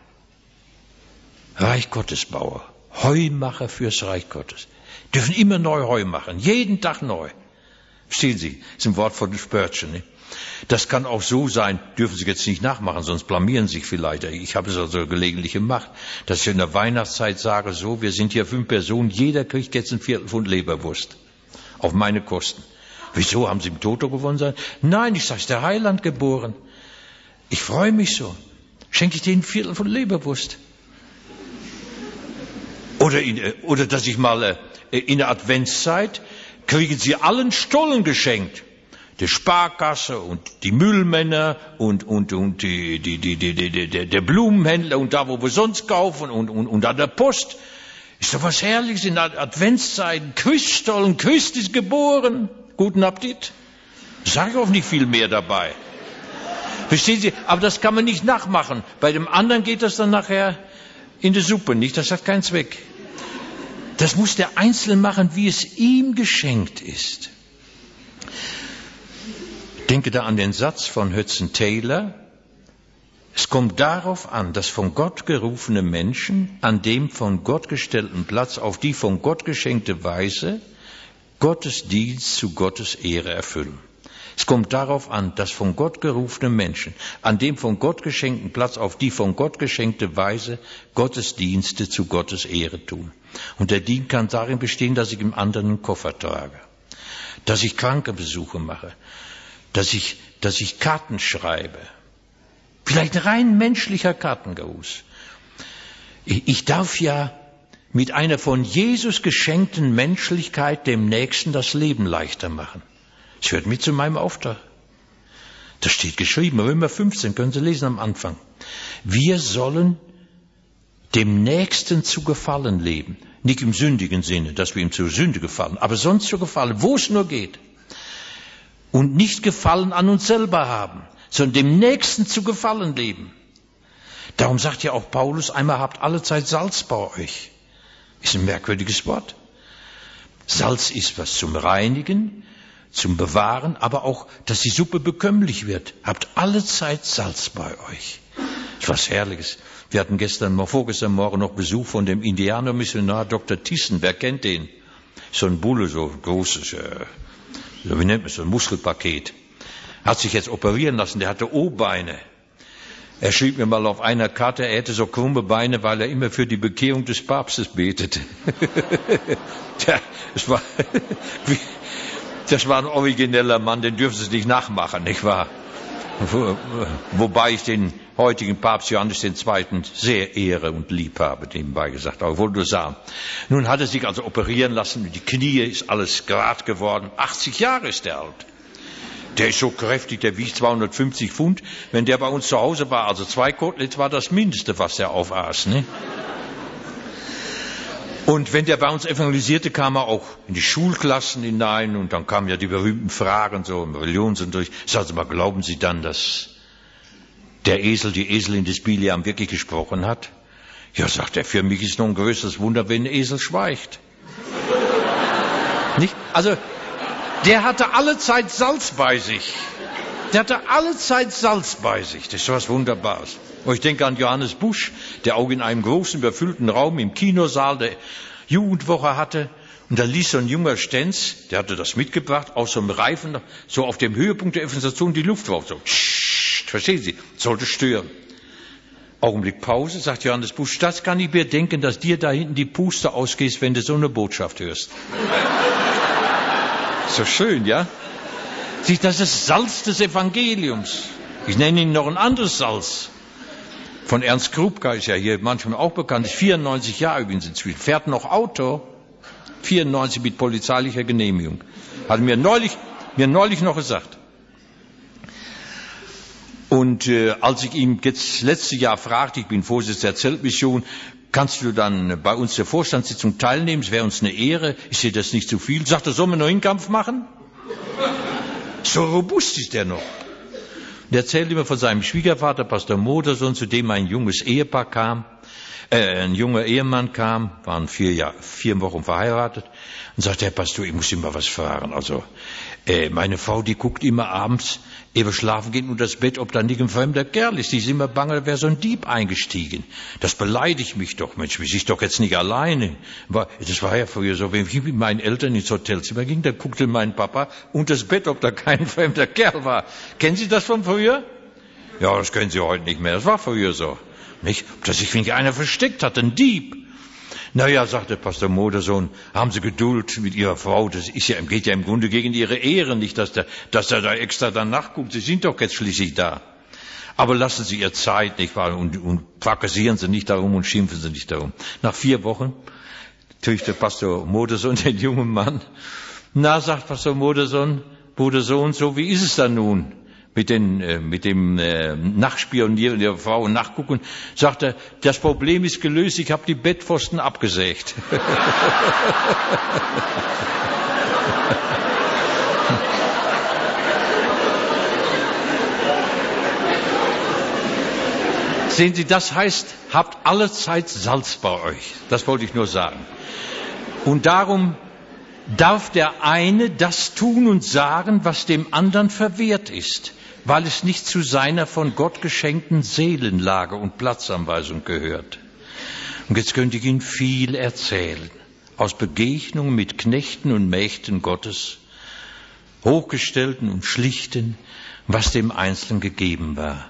Reich Gottes baue. Heumacher fürs Reich Gottes. Dürfen immer neu Heu machen, jeden Tag neu. Verstehen Sie, das ist ein Wort von Spurgeon. Ne? Das kann auch so sein, dürfen Sie jetzt nicht nachmachen, sonst blamieren Sie sich vielleicht. Ich habe es also gelegentlich gemacht, dass ich in der Weihnachtszeit sage, so, wir sind hier 5 Personen, jeder kriegt jetzt ein Viertel Pfund Leberwurst. Auf meine Kosten. Wieso, haben Sie im Toto gewonnen? Nein, ich sage, ist der Heiland geboren. Ich freue mich so. Schenke ich denen ein Viertel von Leberwurst. Oder dass ich mal in der Adventszeit kriegen sie allen Stollen geschenkt. Die Sparkasse und die Müllmänner und der Blumenhändler und da, wo wir sonst kaufen und an der Post. Ist doch was Herrliches in der Adventszeit. Christstollen, Christ ist geboren. Guten Appetit. Sag auch nicht viel mehr dabei. Verstehen Sie? Aber das kann man nicht nachmachen. Bei dem anderen geht das dann nachher in die Suppe nicht, das hat keinen Zweck. Das muss der Einzelne machen, wie es ihm geschenkt ist. Denke da an den Satz von Hudson Taylor. Es kommt darauf an, dass von Gott gerufene Menschen an dem von Gott gestellten Platz auf die von Gott geschenkte Weise Gottes Dienst zu Gottes Ehre erfüllen. Es kommt darauf an, dass von Gott gerufene Menschen an dem von Gott geschenkten Platz auf die von Gott geschenkte Weise Gottes Dienste zu Gottes Ehre tun. Und der Dienst kann darin bestehen, dass ich im anderen einen Koffer trage, dass ich Krankenbesuche mache, dass ich Karten schreibe. Vielleicht ein rein menschlicher Kartengruß. Ich darf ja mit einer von Jesus geschenkten Menschlichkeit dem Nächsten das Leben leichter machen. Es hört mit zu meinem Auftrag. Das steht geschrieben, Römer 15, können Sie lesen am Anfang. Wir sollen dem Nächsten zu Gefallen leben. Nicht im sündigen Sinne, dass wir ihm zur Sünde gefallen, aber sonst zu Gefallen, wo es nur geht. Und nicht Gefallen an uns selber haben, sondern dem Nächsten zu Gefallen leben. Darum sagt ja auch Paulus, einmal habt alle Zeit Salz bei euch. Ist ein merkwürdiges Wort. Salz ist was zum Reinigen, zum Bewahren, aber auch, dass die Suppe bekömmlich wird. Habt alle Zeit Salz bei euch. Das ist was Herrliches. Wir hatten vorgestern Morgen noch Besuch von dem Indianermissionar Dr. Thyssen. Wer kennt den? So ein Bulle, so großes, wie nennt man so ein Muskelpaket. Hat sich jetzt operieren lassen, der hatte O-Beine. Er schrieb mir mal auf einer Karte, er hätte so krumme Beine, weil er immer für die Bekehrung des Papstes betete. Tja, das war ein origineller Mann, den dürfen Sie nicht nachmachen, nicht wahr? Wobei ich den heutigen Papst Johannes II. Sehr ehre und lieb habe, nebenbei gesagt, aber wohl nur sagen. Nun hat er sich also operieren lassen, die Knie ist alles gerade geworden. 80 Jahre ist er alt. Der ist so kräftig, der wiegt 250 Pfund. Wenn der bei uns zu Hause war, also 2 Koteletts war das Mindeste, was er aufaß. Ne? Und wenn der bei uns evangelisierte, kam er auch in die Schulklassen hinein und dann kamen ja die berühmten Fragen, so im Religionsunterricht. Sagen Sie mal, glauben Sie dann, dass der Esel, die Eselin des Biliam wirklich gesprochen hat? Ja, sagt er, für mich ist noch ein größeres Wunder, wenn ein Esel schweigt. Nicht? Also, der hatte alle Zeit Salz bei sich. Der hatte alle Zeit Salz bei sich. Das ist was Wunderbares. Und ich denke an Johannes Busch, der auch in einem großen, überfüllten Raum im Kinosaal der Jugendwoche hatte. Und da ließ so ein junger Stenz, der hatte das mitgebracht, aus so einem Reifen, so auf dem Höhepunkt der Evangelisation die Luft drauf. So, verstehen Sie, sollte stören. Augenblick Pause, sagt Johannes Busch, das kann ich mir denken, dass dir da hinten die Puste ausgehst, wenn du so eine Botschaft hörst. So schön, ja? Sieh, das ist Salz des Evangeliums. Ich nenne Ihnen noch ein anderes Salz. Von Ernst Krupka ist ja hier manchmal auch bekannt, ist 94 Jahre übrigens inzwischen, fährt noch Auto, 94 mit polizeilicher Genehmigung. Hat mir neulich noch gesagt. Und als ich ihn jetzt letztes Jahr fragte, ich bin Vorsitzender der Zeltmission, kannst du dann bei uns der Vorstandssitzung teilnehmen? Es wäre uns eine Ehre. Ich sehe das nicht zu viel. Sagt er, sollen wir noch einen Kampf machen? So robust ist er noch. Und er erzählt immer von seinem Schwiegervater, Pastor Modersohn, zu dem ein junges Ehepaar kam, ein junger Ehemann kam, waren 4 Wochen verheiratet, und sagte, Herr Pastor, ich muss Ihnen mal was fragen. Also, meine Frau, die guckt immer abends, ehe wir schlafen gehen, unter das Bett, ob da nicht ein fremder Kerl ist. Die ist immer bange, da wäre so ein Dieb eingestiegen. Das beleidigt mich doch, Mensch, wir sind doch jetzt nicht alleine. Das war ja früher so, wenn ich mit meinen Eltern ins Hotelzimmer ging, dann guckte mein Papa unter das Bett, ob da kein fremder Kerl war. Kennen Sie das von früher? Ja, das kennen Sie heute nicht mehr, das war früher so. Nicht? Dass sich nicht einer versteckt hat, ein Dieb. Naja, sagte Pastor Modersohn, haben Sie Geduld mit Ihrer Frau, das ist ja, geht ja im Grunde gegen Ihre Ehre nicht, dass er da extra danach guckt, Sie sind doch jetzt schließlich da. Aber lassen Sie ihr Zeit, nicht wahr, und fracassieren Sie nicht darum und schimpfen Sie nicht darum. Nach 4 Wochen trifft der Pastor Modersohn den jungen Mann. Na, sagt Pastor Modersohn, Bruder so und so, wie ist es dann nun? Mit dem Nachspionieren der Frau und Nachgucken, sagt er, das Problem ist gelöst, ich habe die Bettpfosten abgesägt. Sehen Sie, das heißt, habt alle Zeit Salz bei euch. Das wollte ich nur sagen. Und darum darf der eine das tun und sagen, was dem anderen verwehrt ist, weil es nicht zu seiner von Gott geschenkten Seelenlage und Platzanweisung gehört. Und jetzt könnte ich Ihnen viel erzählen, aus Begegnungen mit Knechten und Mägden Gottes, Hochgestellten und Schlichten, was dem Einzelnen gegeben war.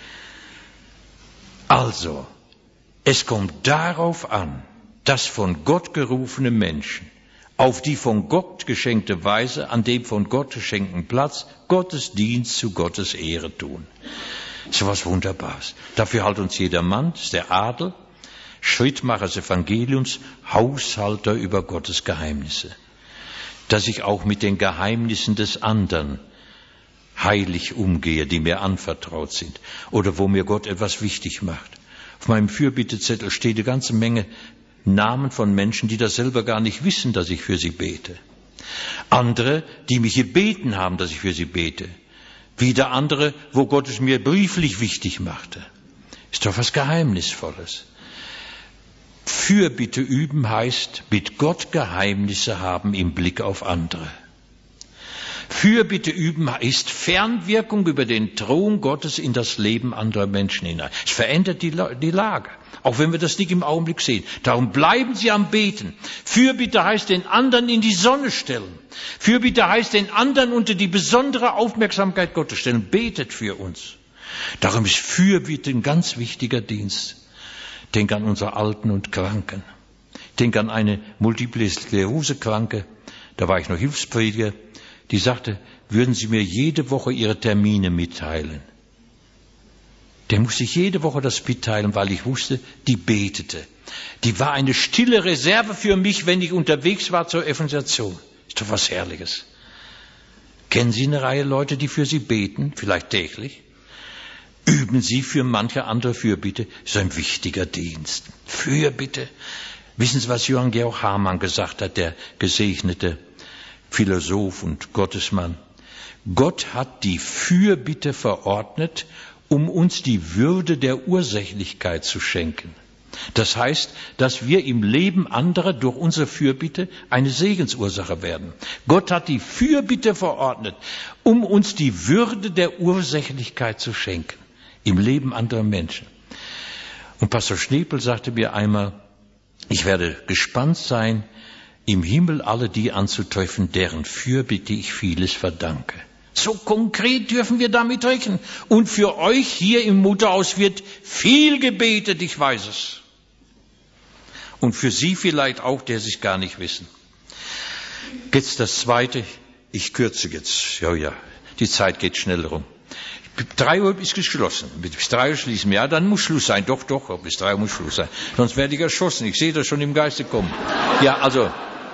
Also, es kommt darauf an, dass von Gott gerufene Menschen auf die von Gott geschenkte Weise, an dem von Gott geschenkten Platz, Gottes Dienst zu Gottes Ehre tun. So was Wunderbares. Dafür halt uns jeder Mann, das ist der Adel, Schrittmacher des Evangeliums, Haushalter über Gottes Geheimnisse. Dass ich auch mit den Geheimnissen des anderen heilig umgehe, die mir anvertraut sind, oder wo mir Gott etwas wichtig macht. Auf meinem Fürbittezettel steht eine ganze Menge Namen von Menschen, die das selber gar nicht wissen, dass ich für sie bete. Andere, die mich gebeten haben, dass ich für sie bete. Wieder andere, wo Gott es mir brieflich wichtig machte. Ist doch was Geheimnisvolles. Fürbitte üben heißt, mit Gott Geheimnisse haben im Blick auf andere. Fürbitte üben ist Fernwirkung über den Thron Gottes in das Leben anderer Menschen hinein. Es verändert die Lage, auch wenn wir das nicht im Augenblick sehen. Darum bleiben Sie am Beten. Fürbitte heißt den anderen in die Sonne stellen. Fürbitte heißt den anderen unter die besondere Aufmerksamkeit Gottes stellen. Betet für uns. Darum ist Fürbitte ein ganz wichtiger Dienst. Denk an unsere Alten und Kranken. Denk an eine Multiple Sklerose-Kranke. Da war ich noch Hilfsprediger. Die sagte, würden Sie mir jede Woche Ihre Termine mitteilen. Der musste ich jede Woche das mitteilen, weil ich wusste, die betete. Die war eine stille Reserve für mich, wenn ich unterwegs war zur Evangelisation. Ist doch was Herrliches. Kennen Sie eine Reihe Leute, die für Sie beten, vielleicht täglich? Üben Sie für manche andere Fürbitte. Ist ein wichtiger Dienst. Fürbitte. Wissen Sie, was Johann Georg Hamann gesagt hat, der gesegnete Philosoph und Gottesmann? Gott hat die Fürbitte verordnet, um uns die Würde der Ursächlichkeit zu schenken. Das heißt, dass wir im Leben anderer durch unsere Fürbitte eine Segensursache werden. Gott hat die Fürbitte verordnet, um uns die Würde der Ursächlichkeit zu schenken im Leben anderer Menschen. Und Pastor Schnepel sagte mir einmal, ich werde gespannt sein, im Himmel alle die anzutreffen, deren Fürbitte ich vieles verdanke. So konkret dürfen wir damit rechnen. Und für euch hier im Mutterhaus wird viel gebetet, ich weiß es. Und für Sie vielleicht auch, der Sie es gar nicht wissen. Jetzt das Zweite, ich kürze jetzt, ja, die Zeit geht schnell rum. 3 Uhr ist geschlossen. Bis 3 Uhr schließen wir. Ja, dann muss Schluss sein. Doch, bis 3 Uhr muss Schluss sein. Sonst werde ich erschossen. Ich sehe das schon im Geiste kommen. Ja, also,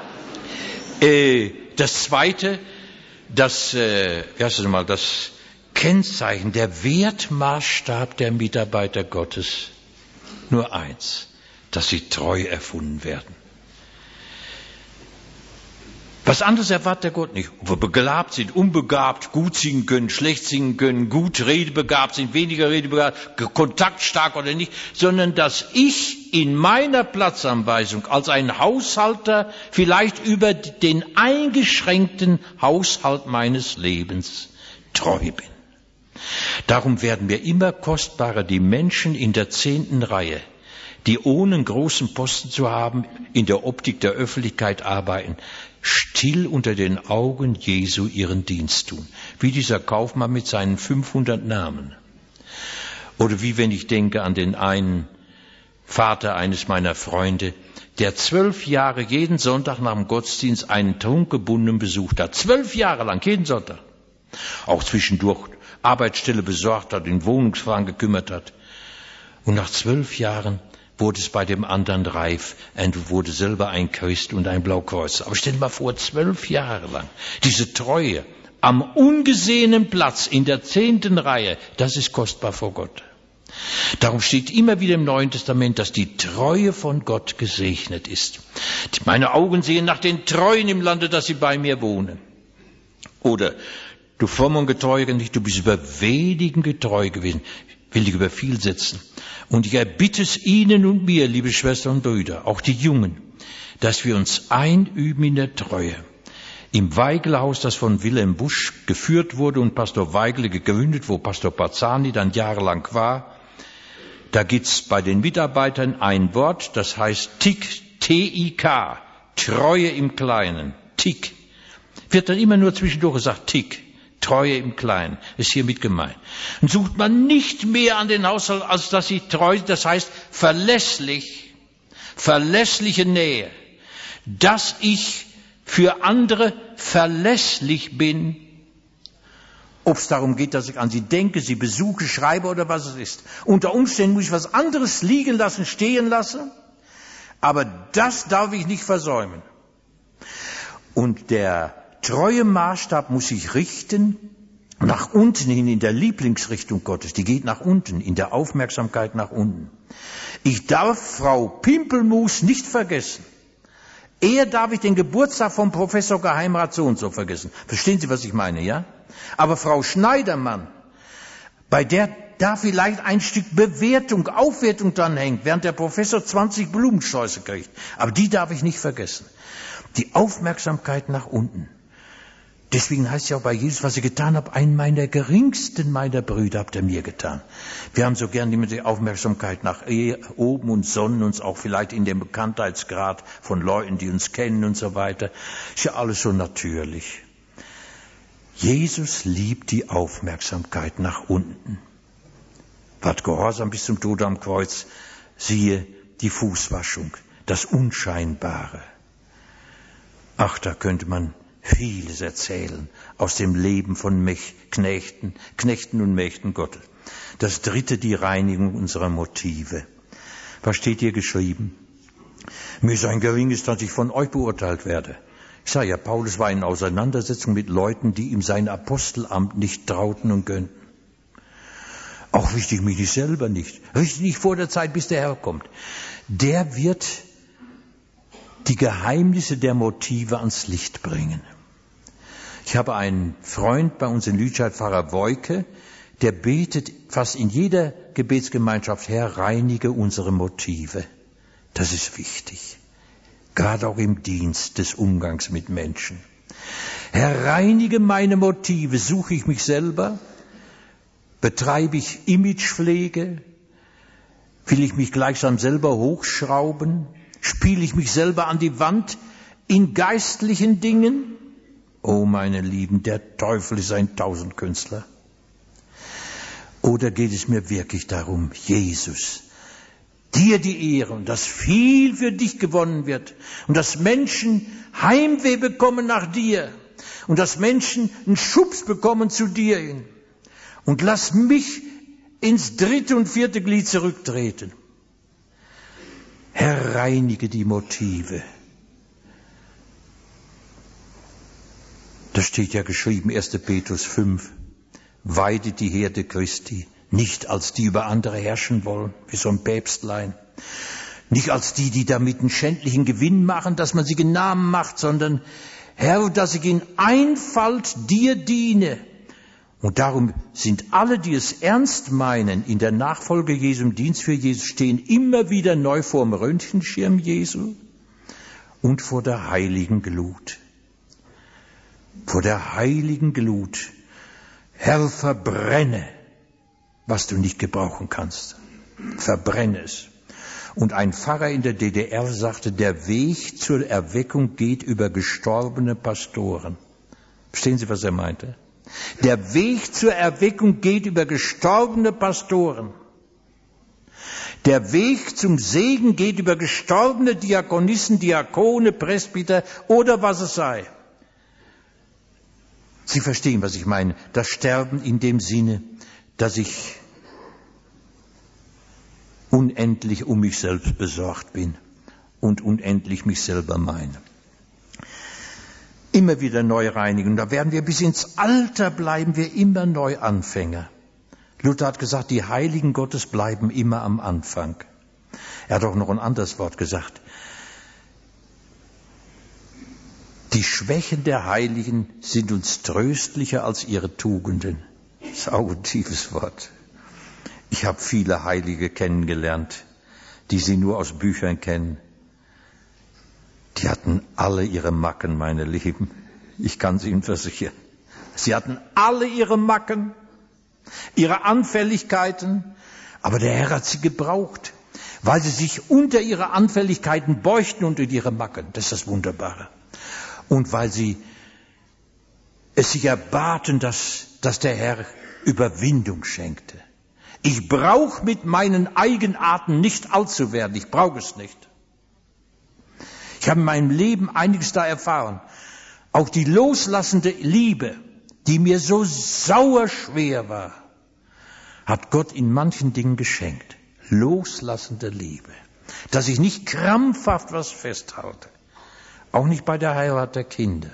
das Zweite, das Kennzeichen, der Wertmaßstab der Mitarbeiter Gottes, nur eins, dass sie treu erfunden werden. Was anderes erwartet der Gott nicht. Ob wir begabt sind, unbegabt, gut singen können, schlecht singen können, gut redebegabt sind, weniger redebegabt, kontaktstark oder nicht, sondern dass ich in meiner Platzanweisung als ein Haushalter vielleicht über den eingeschränkten Haushalt meines Lebens treu bin. Darum werden mir immer kostbarer die Menschen in der 10. Reihe, die ohne einen großen Posten zu haben, in der Optik der Öffentlichkeit arbeiten, still unter den Augen Jesu ihren Dienst tun. Wie dieser Kaufmann mit seinen 500 Namen. Oder wie wenn ich denke an den einen Vater eines meiner Freunde, der 12 Jahre jeden Sonntag nach dem Gottesdienst einen Trunkgebundenen besucht hat. 12 Jahre lang, jeden Sonntag. Auch zwischendurch Arbeitsstelle besorgt hat, in Wohnungsfragen gekümmert hat. Und nach 12 Jahren wurde es bei dem anderen reif. Er wurde selber ein Christ und ein Blaukreuz. Aber stell dir mal vor, 12 Jahre lang. Diese Treue am ungesehenen Platz in der 10. Reihe, das ist kostbar vor Gott. Darum steht immer wieder im Neuen Testament, dass die Treue von Gott gesegnet ist. Meine Augen sehen nach den Treuen im Lande, dass sie bei mir wohnen. Oder, du fromm und getreuer nicht, du bist über wenigen getreu gewesen. Will dich über viel setzen. Und ich erbitte es Ihnen und mir, liebe Schwestern und Brüder, auch die Jungen, dass wir uns einüben in der Treue. Im Weigelhaus, das von Wilhelm Busch geführt wurde und Pastor Weigele gegründet, wo Pastor Pazzani dann jahrelang war, da gibt's bei den Mitarbeitern ein Wort, das heißt TIK, T-I-K, Treue im Kleinen, TIK. Wird dann immer nur zwischendurch gesagt, TIK. Treue im Kleinen, ist hiermit gemeint. Und sucht man nicht mehr an den Haushalt, als dass sie treu sind, das heißt verlässliche Nähe, dass ich für andere verlässlich bin, ob es darum geht, dass ich an sie denke, sie besuche, schreibe oder was es ist. Unter Umständen muss ich was anderes liegen lassen, stehen lassen, aber das darf ich nicht versäumen. Und der treue Maßstab muss sich richten nach unten hin in der Lieblingsrichtung Gottes. Die geht nach unten, in der Aufmerksamkeit nach unten. Ich darf Frau Pimpelmus nicht vergessen. Eher darf ich den Geburtstag vom Professor Geheimrat so und so vergessen. Verstehen Sie, was ich meine, ja? Aber Frau Schneidermann, bei der da vielleicht ein Stück Bewertung, Aufwertung dran hängt, während der Professor 20 Blumensträuße kriegt. Aber die darf ich nicht vergessen. Die Aufmerksamkeit nach unten. Deswegen heißt ja auch bei Jesus, was ihr getan habt, einen meiner geringsten meiner Brüder habt ihr mir getan. Wir haben so gern immer die Aufmerksamkeit nach oben und sonnen uns auch vielleicht in dem Bekanntheitsgrad von Leuten, die uns kennen und so weiter. Ist ja alles so natürlich. Jesus liebt die Aufmerksamkeit nach unten. Ward gehorsam bis zum Tod am Kreuz, siehe die Fußwaschung, das Unscheinbare. Ach, da könnte man vieles erzählen aus dem Leben von Knechten und Mägden Gottes. Das dritte, die Reinigung unserer Motive. Was steht hier geschrieben? Mir ist ein geringes, dass ich von euch beurteilt werde. Ich sage ja, Paulus war in Auseinandersetzung mit Leuten, die ihm sein Apostelamt nicht trauten und gönnten. Auch richte ich mich nicht selber nicht. Richte nicht vor der Zeit, bis der Herr kommt. Der wird die Geheimnisse der Motive ans Licht bringen. Ich habe einen Freund bei uns in Lütscheid, Pfarrer Woike, der betet fast in jeder Gebetsgemeinschaft, Herr, reinige unsere Motive. Das ist wichtig. Gerade auch im Dienst des Umgangs mit Menschen. Herr, reinige meine Motive. Suche ich mich selber? Betreibe ich Imagepflege? Will ich mich gleichsam selber hochschrauben? Spiele ich mich selber an die Wand in geistlichen Dingen? Oh, meine Lieben, der Teufel ist ein Tausendkünstler. Oder geht es mir wirklich darum, Jesus, dir die Ehre und dass viel für dich gewonnen wird und dass Menschen Heimweh bekommen nach dir und dass Menschen einen Schubs bekommen zu dir hin. Und lass mich ins 3. und 4. Glied zurücktreten. Herr, reinige die Motive. Da steht ja geschrieben, 1. Petrus 5, weidet die Herde Christi, nicht als die über andere herrschen wollen, wie so ein Päpstlein, nicht als die damit einen schändlichen Gewinn machen, dass man sie genamen macht, sondern, Herr, dass ich in Einfalt dir diene. Und darum sind alle, die es ernst meinen, in der Nachfolge Jesu, im Dienst für Jesus, stehen immer wieder neu vor dem Röntgenschirm Jesu und vor der heiligen Glut. Vor der heiligen Glut. Herr, verbrenne, was du nicht gebrauchen kannst. Verbrenne es. Und ein Pfarrer in der DDR sagte, der Weg zur Erweckung geht über gestorbene Pastoren. Verstehen Sie, was er meinte? Der Weg zur Erweckung geht über gestorbene Pastoren. Der Weg zum Segen geht über gestorbene Diakonissen, Diakone, Presbyter oder was es sei. Sie verstehen, was ich meine. Das Sterben in dem Sinne, dass ich unendlich um mich selbst besorgt bin und unendlich mich selber meine. Immer wieder neu reinigen. Da werden wir bis ins Alter bleiben wir immer Neuanfänger. Luther hat gesagt, die Heiligen Gottes bleiben immer am Anfang. Er hat auch noch ein anderes Wort gesagt. Die Schwächen der Heiligen sind uns tröstlicher als ihre Tugenden. Das ist auch ein tiefes Wort. Ich habe viele Heilige kennengelernt, die Sie nur aus Büchern kennen. Die hatten alle ihre Macken, meine Lieben. Ich kann es Ihnen versichern. Sie hatten alle ihre Macken, ihre Anfälligkeiten, aber der Herr hat sie gebraucht, weil sie sich unter ihre Anfälligkeiten beugten und in ihre Macken. Das ist das Wunderbare. Und weil sie es sich erbaten, dass der Herr Überwindung schenkte. Ich brauche mit meinen Eigenarten nicht alt zu werden. Ich brauche es nicht. Ich habe in meinem Leben einiges da erfahren. Auch die loslassende Liebe, die mir so sauer schwer war, hat Gott in manchen Dingen geschenkt. Loslassende Liebe. Dass ich nicht krampfhaft was festhalte. Auch nicht bei der Heirat der Kinder.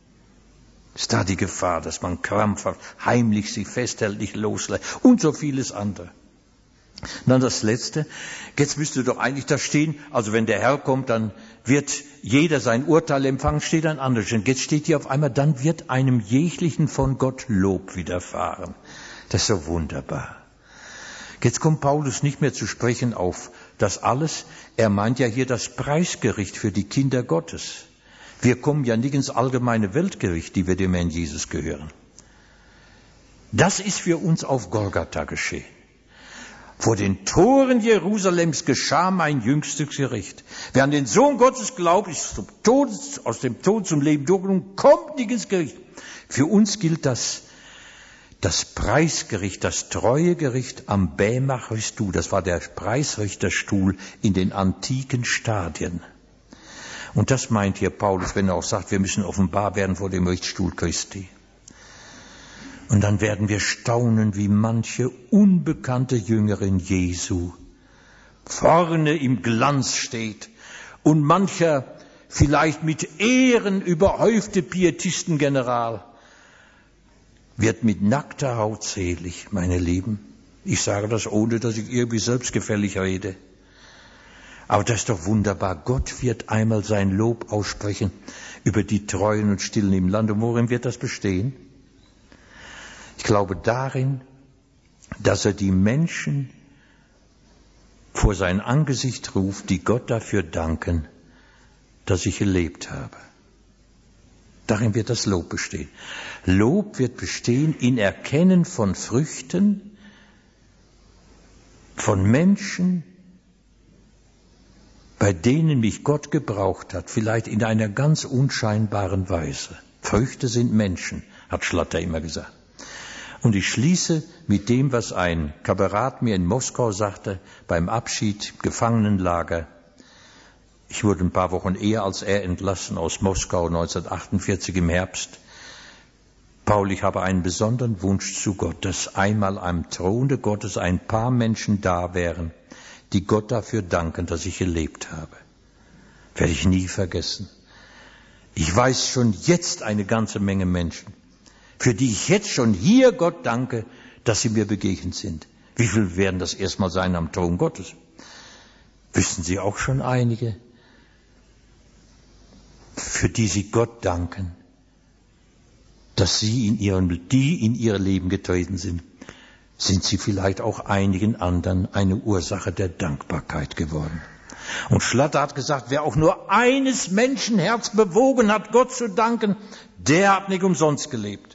Ist da die Gefahr, dass man krampfhaft, heimlich sich festhält, nicht loslässt und so vieles andere. Dann das Letzte. Jetzt müsste doch eigentlich da stehen, also wenn der Herr kommt, dann wird jeder sein Urteil empfangen, steht ein anderes. Und jetzt steht hier auf einmal, dann wird einem jeglichen von Gott Lob widerfahren. Das ist so wunderbar. Jetzt kommt Paulus nicht mehr zu sprechen auf das alles. Er meint ja hier das Preisgericht für die Kinder Gottes. Wir kommen ja nicht ins allgemeine Weltgericht, die wir dem Herrn Jesus gehören. Das ist für uns auf Golgatha geschehen. Vor den Toren Jerusalems geschah mein jüngstes Gericht. Wer an den Sohn Gottes glaubt, ist aus dem Tod zum Leben durchgekommen, kommt nicht ins Gericht. Für uns gilt das Preisgericht, das Treuegericht am Bämach Ristu. Das war der Preisrichterstuhl in den antiken Stadien. Und das meint hier Paulus, wenn er auch sagt, wir müssen offenbar werden vor dem Richtstuhl Christi. Und dann werden wir staunen, wie manche unbekannte Jüngerin Jesu vorne im Glanz steht und mancher vielleicht mit Ehren überhäufte Pietistengeneral wird mit nackter Haut selig, meine Lieben. Ich sage das, ohne dass ich irgendwie selbstgefällig rede. Aber das ist doch wunderbar. Gott wird einmal sein Lob aussprechen über die Treuen und Stillen im Land. Und worin wird das bestehen? Ich glaube darin, dass er die Menschen vor sein Angesicht ruft, die Gott dafür danken, dass ich gelebt habe. Darin wird das Lob bestehen. Lob wird bestehen in Erkennen von Früchten, von Menschen, bei denen mich Gott gebraucht hat, vielleicht in einer ganz unscheinbaren Weise. Früchte sind Menschen, hat Schlatter immer gesagt. Und ich schließe mit dem, was ein Kamerad mir in Moskau sagte, beim Abschied, Gefangenenlager. Ich wurde ein paar Wochen eher als er entlassen aus Moskau 1948 im Herbst. Paul, ich habe einen besonderen Wunsch zu Gott, dass einmal am Throne Gottes ein paar Menschen da wären, die Gott dafür danken, dass ich gelebt habe. Werde ich nie vergessen. Ich weiß schon jetzt eine ganze Menge Menschen, für die ich jetzt schon hier Gott danke, dass sie mir begegnet sind. Wie viel werden das erstmal sein am Thron Gottes? Wissen Sie auch schon einige, für die Sie Gott danken, dass Sie in ihr Leben getreten sind? Sind Sie vielleicht auch einigen anderen eine Ursache der Dankbarkeit geworden? Und Schlatter hat gesagt, wer auch nur eines Menschenherz bewogen hat, Gott zu danken, der hat nicht umsonst gelebt.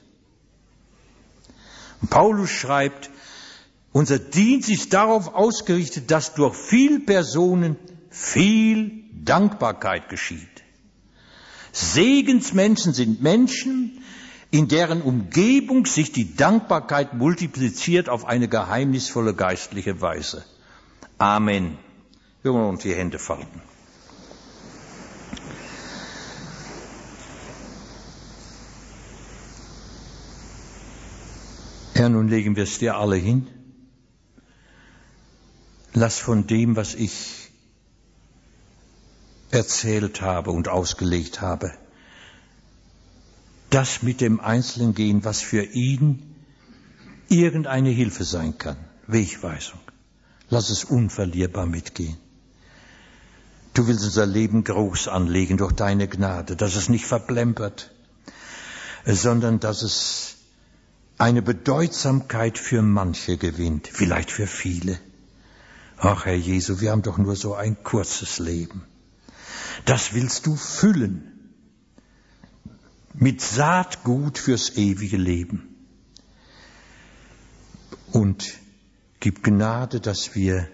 Und Paulus schreibt, unser Dienst ist darauf ausgerichtet, dass durch viele Personen viel Dankbarkeit geschieht. Segensmenschen sind Menschen, in deren Umgebung sich die Dankbarkeit multipliziert auf eine geheimnisvolle geistliche Weise. Amen. Wir wollen uns die Hände falten. Herr, nun legen wir es dir alle hin. Lass von dem, was ich erzählt habe und ausgelegt habe, das mit dem Einzelnen gehen, was für ihn irgendeine Hilfe sein kann. Wegweisung. Lass es unverlierbar mitgehen. Du willst unser Leben groß anlegen durch deine Gnade, dass es nicht verplempert, sondern dass es eine Bedeutsamkeit für manche gewinnt, vielleicht für viele. Ach, Herr Jesu, wir haben doch nur so ein kurzes Leben. Das willst du füllen mit Saatgut fürs ewige Leben. Und gib Gnade, dass wir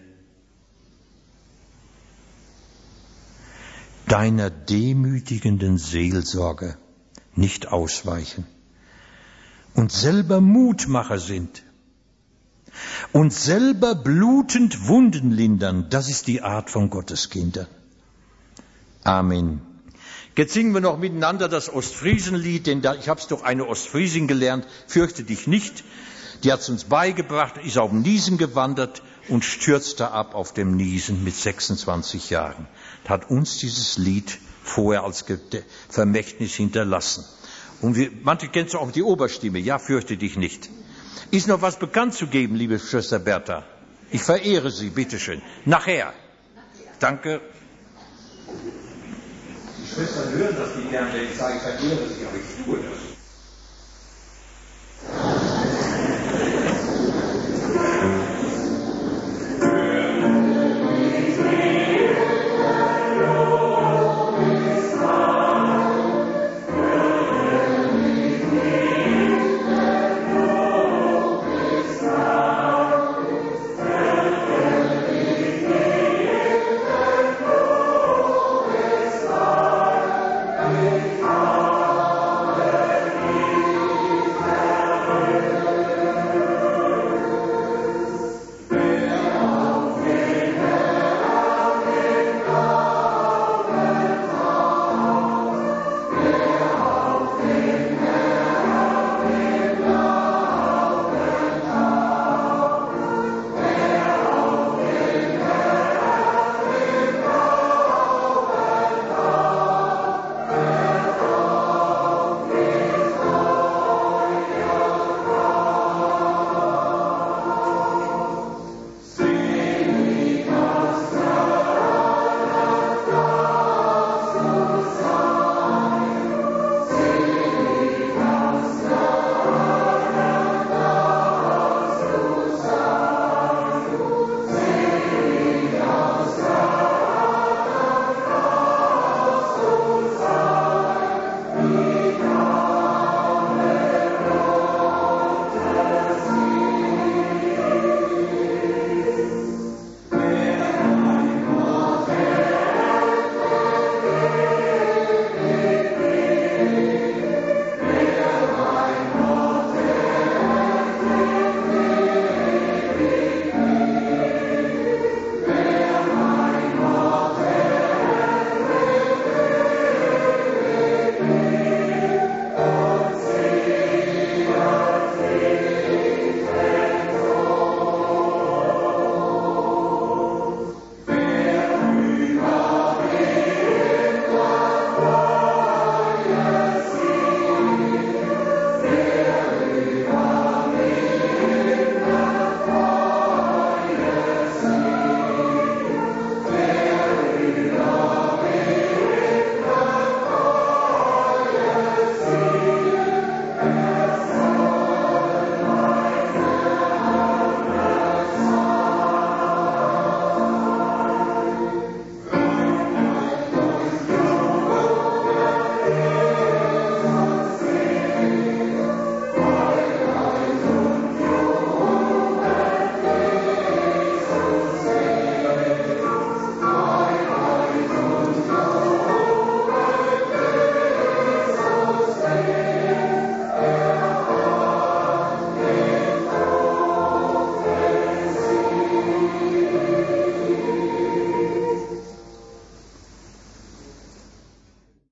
deiner demütigenden Seelsorge nicht ausweichen und selber Mutmacher sind und selber blutend Wunden lindern. Das ist die Art von Gotteskindern. Amen. Jetzt singen wir noch miteinander das Ostfriesenlied, denn ich habe es durch eine Ostfriesin gelernt, fürchte dich nicht. Die hat es uns beigebracht, ist auf dem Niesen gewandert und stürzte ab auf dem Niesen mit 26 Jahren. Hat uns dieses Lied vorher als Vermächtnis hinterlassen. Und manche kennen auch die Oberstimme, ja, fürchte dich nicht. Ist noch was bekannt zu geben, liebe Schwester Bertha? Ich verehre Sie, bitteschön. Nachher. Danke. Die Schwestern hören das nicht gern, wenn ich sage, ich verehre Sie, aber ich tue das.